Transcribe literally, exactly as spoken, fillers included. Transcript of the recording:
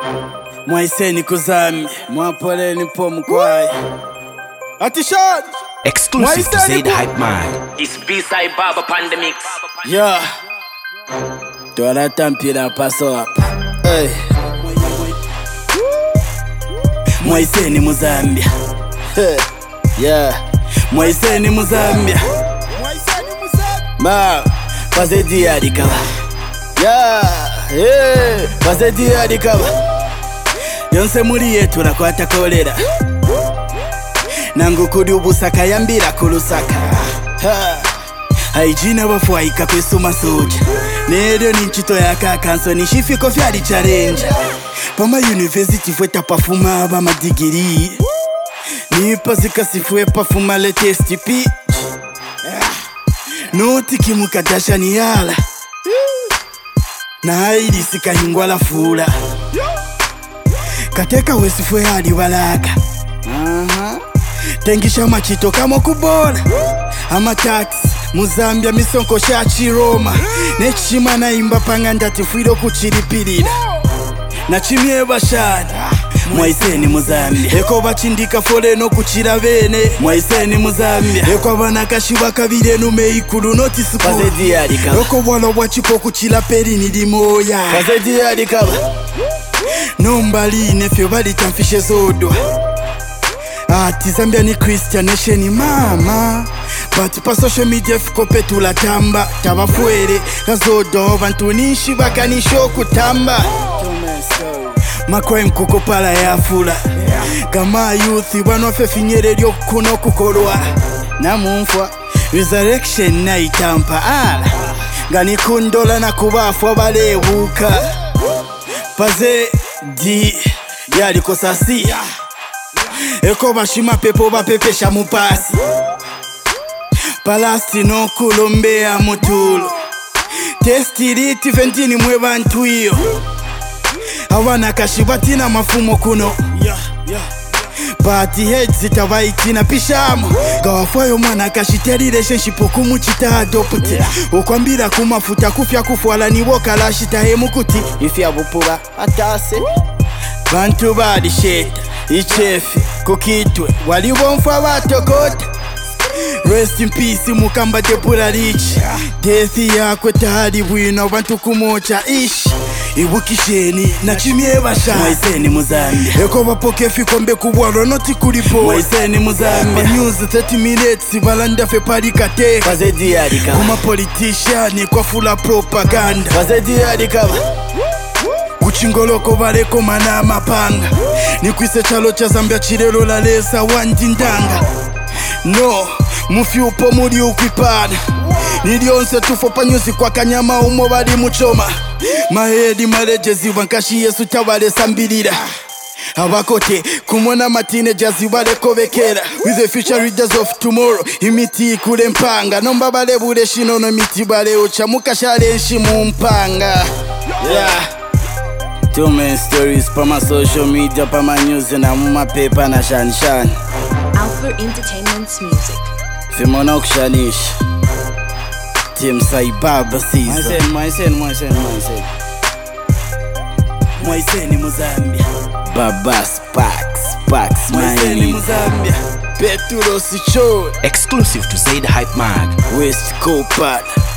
Mwaiseni kuzami, mwapole nipo mkwai. Atishad! Exclusive to Zaid Hype Man. It's B-side Baba Pandemics. Yeah. Tuwala tampira paso hapa. Hey. Mwaiseni Muzambia. Hey. Yeah. Mwaiseni Muzambia. Ma, pazedi adikawa. Yeah. Hey. Pazedi adikawa. Yonse muri yetu nakwata kolera. Nangu kudi ubusaka yambira kulusaka. Ha. Haijina wafuaika kwesuma soja. Nero ni nchito ya kakanso ni shifiko fyari challenge. Pama university fweta pafuma aba madigiri. Nipa zika sifwe pafuma le testi pi. Noti kimukadasha ni yala. Na haidi sika hingwa la fula. Kateka wesifwe hadi walaka. Aha. Tengisha machito kama kubola. Ama taxi Muzambia misonko shachi Roma. Nechima na imba pangandati fwido kuchiripirira. Na chimie bashana Mwaiseni Muzambia. Eko bachindika fole no kuchira bene. Mwaiseni Muzambia. Eko abanakashi bakabire nume ikulu noti suku. Pazedi yari kaba. Eko walo wachiko kuchira peri nidimoya. Pazedi yari kaba. Nombali nefyo bali tamfishe zodwa. Ati Zambia ni Christian nation mama. But pa social media fiko petu la tamba. Tabafuere kazodo bantu nishi baka nisho kutamba. Makwe mkuko pala ya fula. Kama youthi wanofe finyere ryo kuno kukorwa. Na mumfwa resurrection na itampa ala. Gani kundola na kubafwa bale buka. Paze di yali kosasi. Eko bashima pepo bapepesha mupasi. Palasti no kulombea mutulo. Testi riti ventini mwe bantu iyo. Hawana kashibati na mafumo kuno. Party heads zitawaitina pishamo. Gawafwayo mwana kashiteri relationship kumuchita adopte. Ukwambira kumafuta kufya kufwala ni woka la shitahe mukuti. Ifya bupuba atase bantu badi sheta. Ichefe kukitwe waliwomfa batokota. Rest in peace mukamba depura rich. Deathi yakwe tahari bwino bantu kumocha ish. Ibukisheni na chimie basha. Mwaiseni Muzambia. Eko bapoke fikombe kubwalo noti kuripo. Mwaiseni Muzambia. News thirty minutes balanda fe parikate. Pazedi yadika. Kuma politician kwa fula propaganda. Pazedi yadika. Kuchingoloko bareko mana mapanga. Nikwise chalo cha Zambia chirelo la lesa wanjindanga. No, mufi upo muri ukwipana. Nilionse tufopa nyusi kwa kanyama umo bari muchoma. Mahedi marejezi wankashi yesu tabale sambirira. Abakote kumona matine jazi wale kovekera. With the future readers of tomorrow. Imiti kule mpanga. Nomba bale bule shino no miti bale ucha. Mukashale nshimu mpanga. Yeah. Two main stories pa ma social media, pa ma news na muma paper na shan shan. Alpha Entertainment's music. Fimona kushanish. Team Sai Baba season. Mwaiseni, Mwaiseni, Mwaiseni. Mwaiseni Muzambia. Baba Sparks, Sparks Mwaiseni Muzambia. Peturo Sichod. Exclusive to Zaid Hype Man. West Coast.